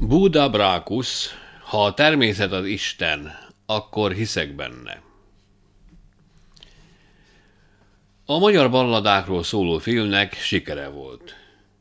Buddha Brákusz, ha a természet az Isten, akkor hiszek benne. A magyar balladákról szóló filmnek sikere volt.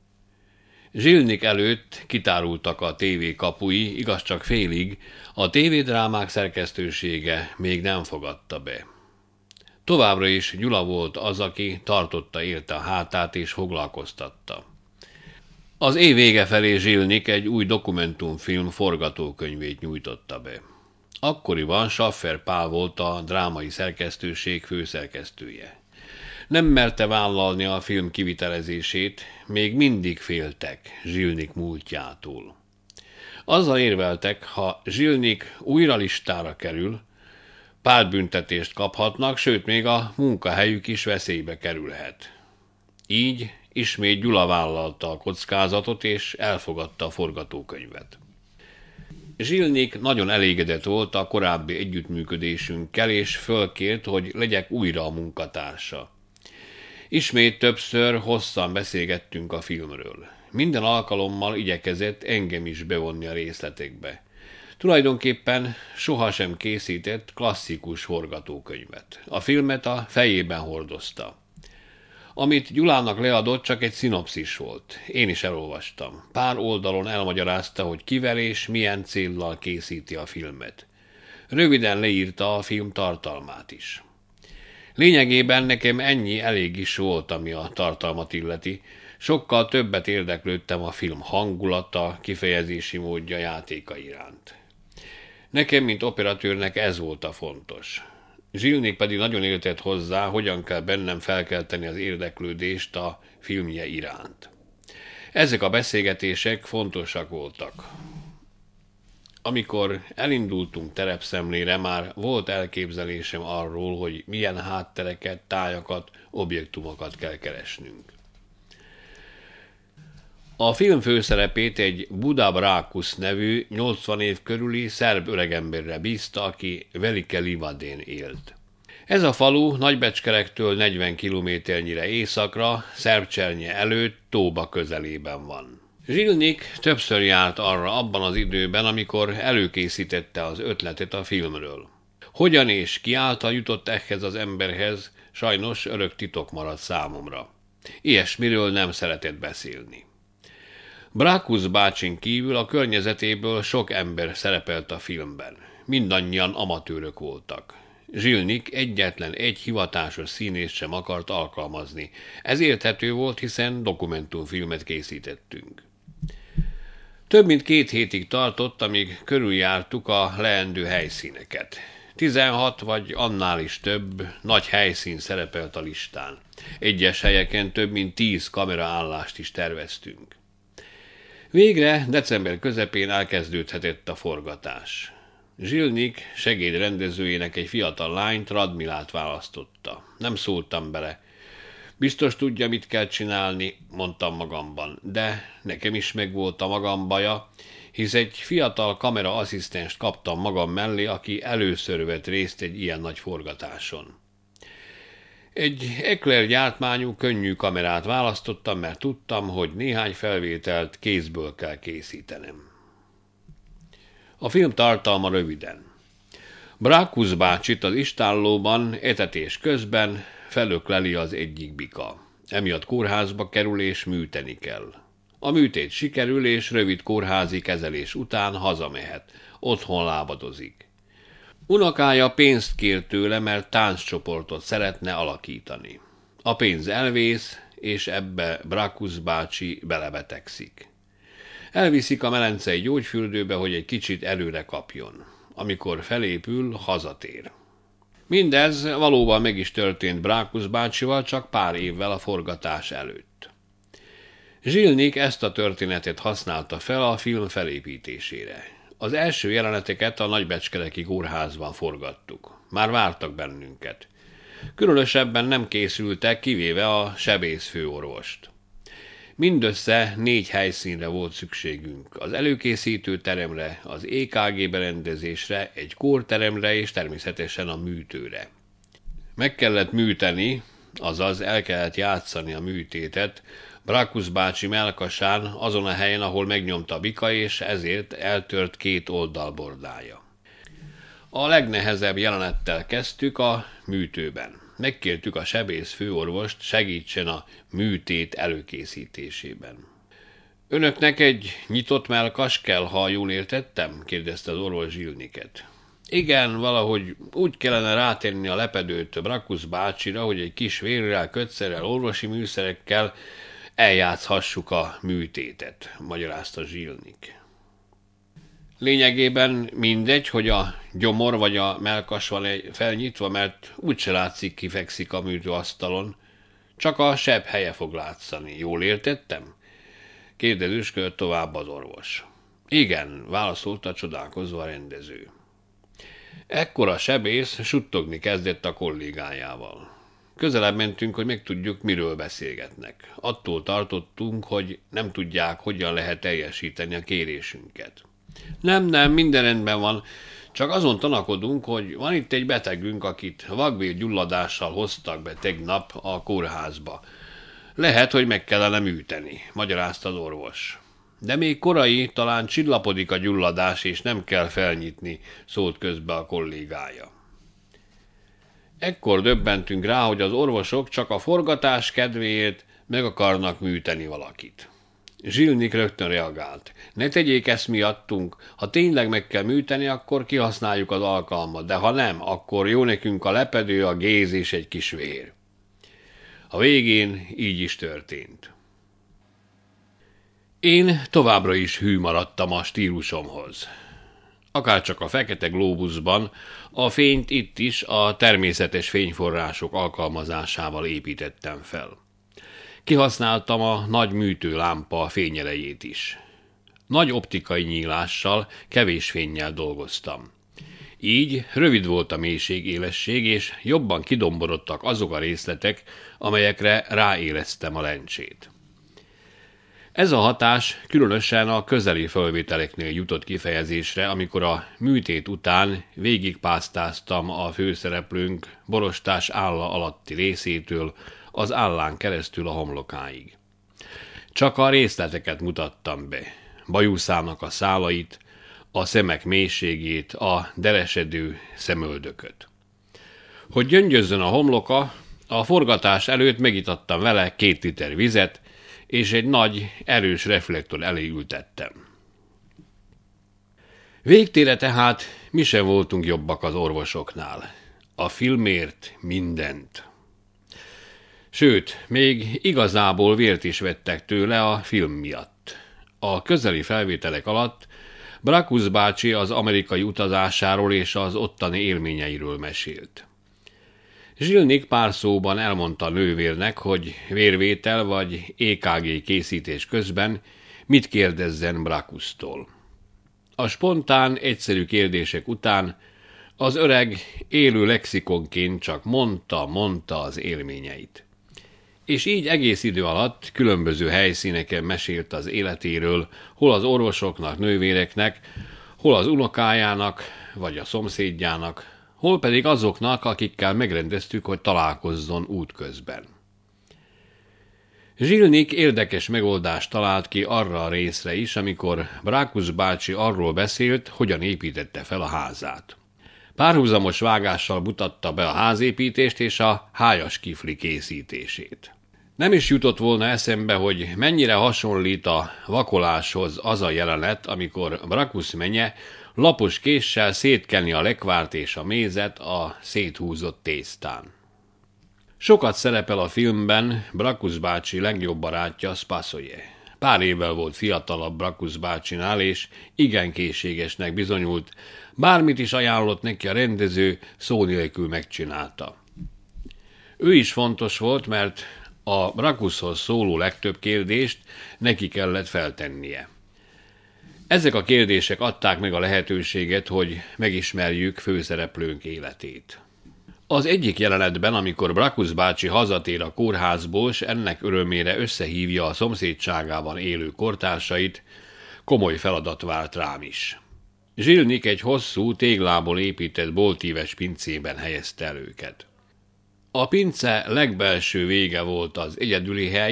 Zsilnik előtt kitárultak a tévé kapui, igaz csak félig, a tévédrámák szerkesztősége még nem fogadta be. Továbbra is Gyula volt az, aki tartotta érte a hátát és foglalkoztatta. Az év vége felé Zsilnik egy új dokumentumfilm forgatókönyvét nyújtotta be. Akkoriban Schaffer Pál volt a drámai szerkesztőség főszerkesztője. Nem merte vállalni a film kivitelezését, még mindig féltek Zsilnik múltjától. Azzal érveltek, ha Zsilnik újra listára kerül, pártbüntetést kaphatnak, sőt még a munkahelyük is veszélybe kerülhet. Így ismét Gyula vállalta a kockázatot és elfogadta a forgatókönyvet. Zsilnik nagyon elégedett volt a korábbi együttműködésünkkel, és fölkért, hogy legyek újra a munkatársa. Ismét többször hosszan beszélgettünk a filmről. Minden alkalommal igyekezett engem is bevonni a részletekbe. Tulajdonképpen sohasem készített klasszikus forgatókönyvet. A filmet a fejében hordozta. Amit Gyulának leadott, csak egy szinopszis volt. Én is elolvastam. Pár oldalon elmagyarázta, hogy kivel és milyen céllal készíti a filmet. Röviden leírta a film tartalmát is. Lényegében nekem ennyi elég is volt, ami a tartalmat illeti. Sokkal többet érdeklődtem a film hangulata, kifejezési módja, játéka iránt. Nekem, mint operatőrnek ez volt a fontos. Zsilnik pedig nagyon értett hozzá, hogyan kell bennem felkelteni az érdeklődést a filmje iránt. Ezek a beszélgetések fontosak voltak. Amikor elindultunk terepszemlére, már volt elképzelésem arról, hogy milyen háttereket, tájakat, objektumokat kell keresnünk. A film főszerepét egy Buddha Brákusz nevű 80 év körüli szerb öregemberre bízta, aki Velike Livadén élt. Ez a falu Nagybecskerektől 40 kilométernyire északra, Szerbcsernye előtt, Tóba közelében van. Zsilnik többször járt arra abban az időben, amikor előkészítette az ötletet a filmről. Hogyan és ki által jutott ehhez az emberhez, sajnos örök titok maradt számomra. Ilyesmiről nem szeretett beszélni. Brákusz bácsin kívül a környezetéből sok ember szerepelt a filmben. Mindannyian amatőrök voltak. Zsilnik egyetlen egy hivatásos színészt sem akart alkalmazni. Ez érthető volt, hiszen dokumentumfilmet készítettünk. Több mint 2 hétig tartott, amíg körüljártuk a leendő helyszíneket. 16 vagy annál is több nagy helyszín szerepelt a listán. Egyes helyeken több mint 10 kameraállást is terveztünk. Végre december közepén elkezdődhetett a forgatás. Zsilnik segédrendezőjének egy fiatal lányt, Radmilát választotta. Nem szóltam bele. Biztos tudja, mit kell csinálni, mondtam magamban, de nekem is megvolt a magam baja, hisz egy fiatal kameraasszisztenst kaptam magam mellé, aki először vett részt egy ilyen nagy forgatáson. Egy Ekler gyártmányú, könnyű kamerát választottam, mert tudtam, hogy néhány felvételt kézből kell készítenem. A film tartalma röviden. Brákusz bácsit az istállóban etetés közben felökleli az egyik bika. Emiatt kórházba kerül és műteni kell. A műtét sikerül, és rövid kórházi kezelés után hazamehet. Otthon lábadozik. Unokája pénzt kér tőle, mert tánccsoportot szeretne alakítani. A pénz elvész, és ebbe Brákusz bácsi belebetegszik. Elviszik a melencei gyógyfürdőbe, hogy egy kicsit erőre kapjon. Amikor felépül, hazatér. Mindez valóban meg is történt Brákusz bácsival, csak pár évvel a forgatás előtt. Zsilnik ezt a történetet használta fel a film felépítésére. Az első jeleneteket a Nagybecskereki kórházban forgattuk. Már vártak bennünket. Különösebben nem készültek, kivéve a sebészfőorvost. Mindössze 4 helyszínre volt szükségünk. Az előkészítő teremre, az EKG berendezésre, egy kórteremre és természetesen a műtőre. Meg kellett műteni, azaz el kellett játszani a műtétet, Brakusz bácsi mellkasán, azon a helyen, ahol megnyomta a bika, és ezért eltört 2 oldalbordája. A legnehezebb jelenettel kezdtük, a műtőben. Megkértük a sebész főorvost, segítsen a műtét előkészítésében. Önöknek egy nyitott mellkas kell, ha jól értettem? Kérdezte az orvos Zsilniket. Igen, valahogy úgy kellene rátenni a lepedőt Brakusz bácsira, hogy egy kis vérrel, kötszerrel, orvosi műszerekkel eljátszhassuk a műtétet, magyarázta Zsilnik. Lényegében mindegy, hogy a gyomor vagy a mellkas van felnyitva, mert úgyse látszik, kifekszik a műtőasztalon. Csak a seb helye fog látszani. Jól értettem? Kérdezősködött tovább az orvos. Igen, válaszolta csodálkozva a rendező. Ekkor a sebész suttogni kezdett a kollégájával. Közelebb mentünk, hogy megtudjuk, miről beszélgetnek. Attól tartottunk, hogy nem tudják, hogyan lehet teljesíteni a kérésünket. Nem, minden rendben van. Csak azon tanakodunk, hogy van itt egy betegünk, akit vakbélgyulladással hoztak be tegnap a kórházba. Lehet, hogy meg kellene műteni, magyarázta az orvos. De még korai, talán csillapodik a gyulladás, és nem kell felnyitni, szólt közbe a kollégája. Ekkor döbbentünk rá, hogy az orvosok csak a forgatás kedvéért meg akarnak műteni valakit. Zsilnik rögtön reagált. Ne tegyék ezt miattunk, ha tényleg meg kell műteni, akkor kihasználjuk az alkalmat, de ha nem, akkor jó nekünk a lepedő, a géz és egy kis vér. A végén így is történt. Én továbbra is hű maradtam a stílusomhoz. Akárcsak a fekete glóbuszban, a fényt itt is a természetes fényforrások alkalmazásával építettem fel. Kihasználtam a nagy műtőlámpa fényerejét is. Nagy optikai nyílással, kevés fénnyel dolgoztam. Így rövid volt a mélység-élesség, és jobban kidomborodtak azok a részletek, amelyekre ráéreztem a lencsét. Ez a hatás különösen a közeli fölvételeknél jutott kifejezésre, amikor a műtét után végigpásztáztam a főszereplőnk borostás álla alatti részétől az állán keresztül a homlokáig. Csak a részleteket mutattam be, bajuszának a szálait, a szemek mélységét, a deresedő szemöldököt. Hogy gyöngyözzön a homloka, a forgatás előtt megitattam vele 2 liter vizet, és egy nagy, erős reflektor elé ültettem. Végtére tehát mi sem voltunk jobbak az orvosoknál. A filmért mindent. Sőt, még igazából vért is vettek tőle a film miatt. A közeli felvételek alatt Brakusz bácsi az amerikai utazásáról és az ottani élményeiről mesélt. Zsilnik pár szóban elmondta a nővérnek, hogy vérvétel vagy EKG készítés közben mit kérdezzen Brakusztól. A spontán, egyszerű kérdések után az öreg élő lexikonként csak mondta az élményeit. És így egész idő alatt különböző helyszíneken mesélt az életéről, hol az orvosoknak, nővéreknek, hol az unokájának, vagy a szomszédjának, hol pedig azoknak, akikkel megrendeztük, hogy találkozzon útközben. Zsilnik érdekes megoldást talált ki arra a részre is, amikor Brakusz bácsi arról beszélt, hogyan építette fel a házát. Párhuzamos vágással mutatta be a házépítést és a hájas kifli készítését. Nem is jutott volna eszembe, hogy mennyire hasonlít a vakoláshoz az a jelenet, amikor Brakusz menye lapos késsel szétkenni a lekvárt és a mézet a széthúzott tésztán. Sokat szerepel a filmben Brakusz bácsi legjobb barátja, Spasoje. Pár évvel volt fiatalabb Brakusz bácsinál, és igen készségesnek bizonyult, bármit is ajánlott neki a rendező, szó nélkül megcsinálta. Ő is fontos volt, mert a Brakuszhoz szóló legtöbb kérdést neki kellett feltennie. Ezek a kérdések adták meg a lehetőséget, hogy megismerjük főszereplőnk életét. Az egyik jelenetben, amikor Brakusz bácsi hazatér a kórházból, s ennek örömére összehívja a szomszédságában élő kortársait, komoly feladat várt rám is. Zsilnik egy hosszú, téglából épített boltíves pincében helyezte el őket. A pince legbelső vége volt az egyedüli hely,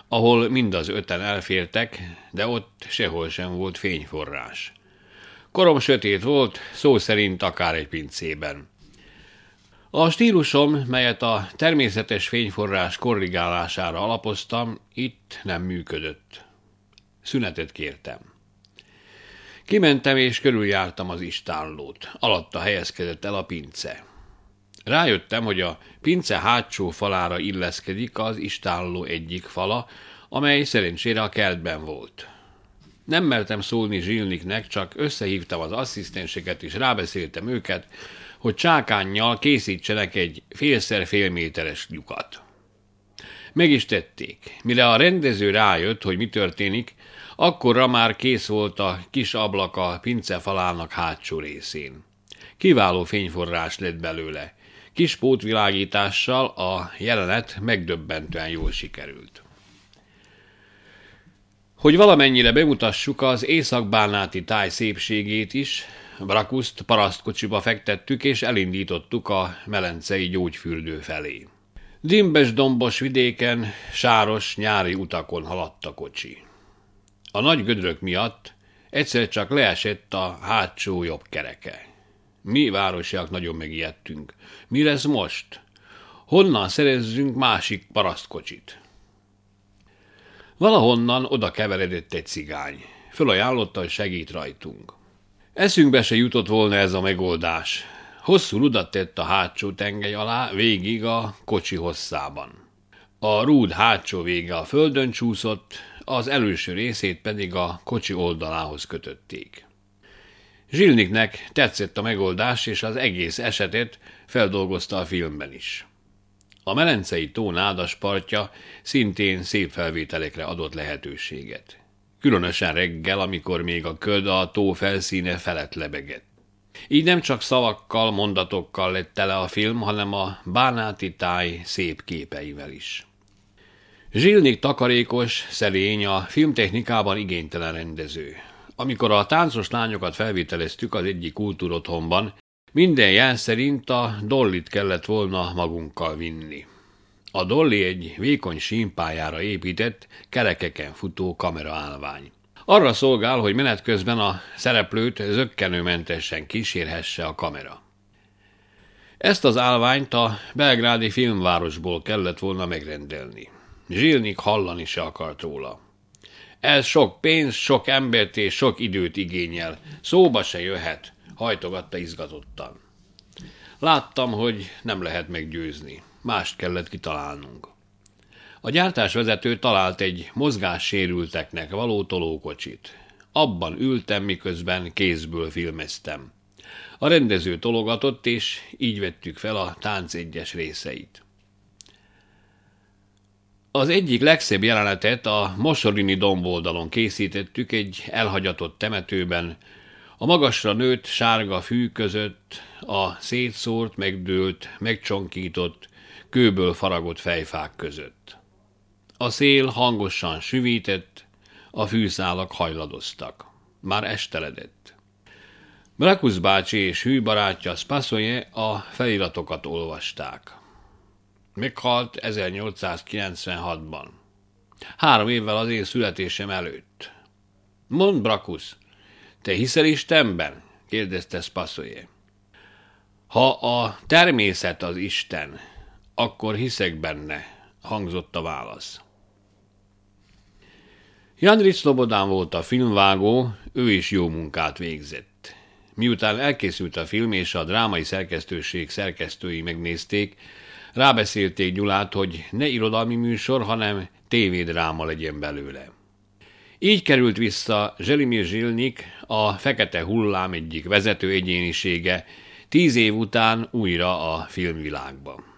ahol mind az 5-en elfértek, de ott sehol sem volt fényforrás. Korom sötét volt, szó szerint akár egy pincében. A stílusom, melyet a természetes fényforrás korrigálására alapoztam, itt nem működött. Szünetet kértem. Kimentem és körüljártam az istállót. Alatta helyezkedett el a pince. Rájöttem, hogy a pince hátsó falára illeszkedik az istálló egyik fala, amely szerencsére a kertben volt. Nem mertem szólni Zsilniknek, csak összehívtam az asszisztenseket és rábeszéltem őket, hogy csákánnyal készítsenek egy félszer-fél méteres lyukat. Meg is tették. Mire a rendező rájött, hogy mi történik, akkorra már kész volt a kis ablak a pince falának hátsó részén. Kiváló fényforrás lett belőle. Kis pótvilágítással a jelenet megdöbbentően jól sikerült. Hogy valamennyire bemutassuk az észak-bánáti táj szépségét is, Brakuszt parasztkocsiba fektettük és elindítottuk a melencei gyógyfürdő felé. Dimbes-dombos vidéken, sáros nyári utakon haladt a kocsi. A nagy gödrök miatt egyszer csak leesett a hátsó jobb kereke. Mi városiak nagyon megijedtünk. Mi lesz most? Honnan szerezzünk másik parasztkocsit? Valahonnan oda keveredett egy cigány. Fölajánlotta, hogy segít rajtunk. Eszünkbe se jutott volna ez a megoldás. Hosszú rudat tett a hátsó tengely alá, végig a kocsi hosszában. A rúd hátsó vége a földön csúszott, az előső részét pedig a kocsi oldalához kötötték. Zsilniknek tetszett a megoldás, és az egész esetet feldolgozta a filmben is. A melencei tó nádas partja szintén szép felvételekre adott lehetőséget. Különösen reggel, amikor még a köd a tó felszíne felett lebegett. Így nem csak szavakkal, mondatokkal lett tele a film, hanem a bánáti táj szép képeivel is. Zsilnik takarékos, szerény, a filmtechnikában igénytelen rendező. Amikor a táncos lányokat felvételeztük az egyik kultúrotthonban, minden jel szerint a Dollyt kellett volna magunkkal vinni. A Dolly egy vékony sínpályára épített, kerekeken futó kameraállvány. Arra szolgál, hogy menet közben a szereplőt zökkenőmentesen kísérhesse a kamera. Ezt az állványt a belgrádi filmvárosból kellett volna megrendelni. Zsilnik hallani se akart róla. Ez sok pénz, sok embert és sok időt igényel. Szóba se jöhet, hajtogatta izgatottan. Láttam, hogy nem lehet meggyőzni. Mást kellett kitalálnunk. A gyártásvezető talált egy mozgássérülteknek való tolókocsit. Abban ültem, miközben kézből filmeztem. A rendező tologatott, és így vettük fel a tánc egyes részeit. Az egyik legszebb jelenetet a Mosorini domboldalon készítettük egy elhagyatott temetőben, a magasra nőtt sárga fű között a szétszórt, megdőlt, megcsonkított, kőből faragott fejfák között. A szél hangosan süvített, a fűszálak hajladoztak. Már esteledett. Brakusz bácsi és hű barátja Spassoye a feliratokat olvasták. Meghalt 1896-ban. 3 évvel az én születésem előtt. Mondd, Brakusz, te hiszel Istenben? Kérdezte Spassoye. Ha a természet az Isten, akkor hiszek benne, hangzott a válasz. Jandrić Slobodán volt a filmvágó, ő is jó munkát végzett. Miután elkészült a film és a drámai szerkesztőség szerkesztői megnézték, rábeszélték Gyulát, hogy ne irodalmi műsor, hanem tévédráma legyen belőle. Így került vissza Zselimir Zsilnik, a Fekete Hullám egyik vezető egyénisége, 10 év után újra a filmvilágba.